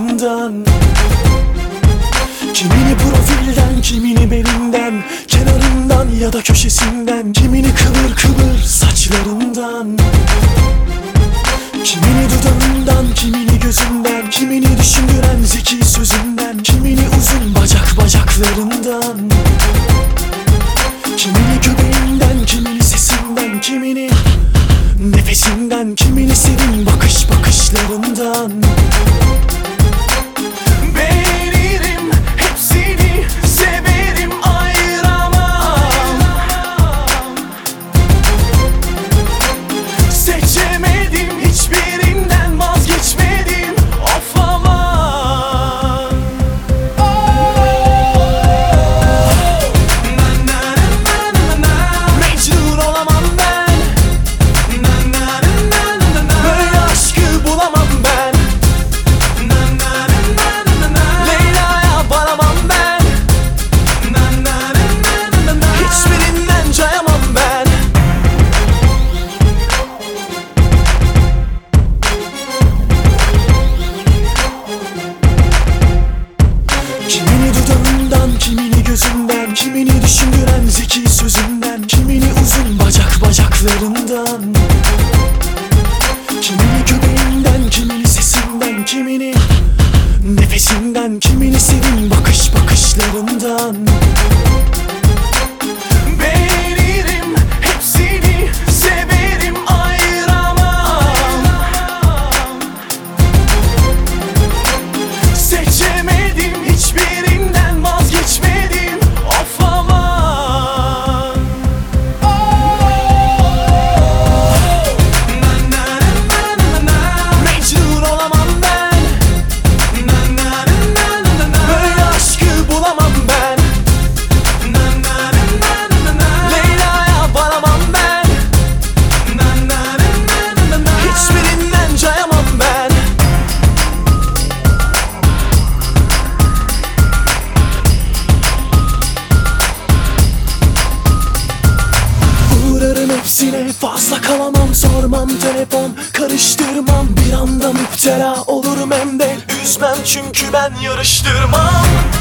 saçlarından, kimini profilden, kimini belinden, kenarından ya da köşesinden, kimini kıvır kıvır saçlarından, kimini dudağından, kimini gözünden, kimini düşündüren zeki sözünden, kimini uzun bacaklarından, kimini göbeğinden, kimini sesinden, kimini nefesinden, kimini serin bakışlarından. Beğenirim, hepsini severim, ayıramam. Seçemedim, hiçbirinden vazgeçmedim. Of aman. Mecnun olamam ben, böyle aşkı bulamam ben. Leyla'ya varamam ben, hiçbirinden cayamam ben. Kimini dudağından, kimini gözünden, kimini düşündüren zeki sözünden, kimini uzun bacaklarından, kimini göbeğinden, kimini sesinden, kimini nefesinden, kimini serin bakışlarından. Beğenirim, hepsini severim, ayıramam. Seçemedim, hiçbirinden vazgeçmedim. Of aman. Mecnun olamam ben, böyle aşkı bulamam ben. Leyla'ya varamam ben, hiçbirinden cayamam ben. Uğrarım hepsine, fazla kalamam, sormam telefon, karıştırmam, bir anda müptela olurum hem de üzmem, çünkü ben yarıştırmam.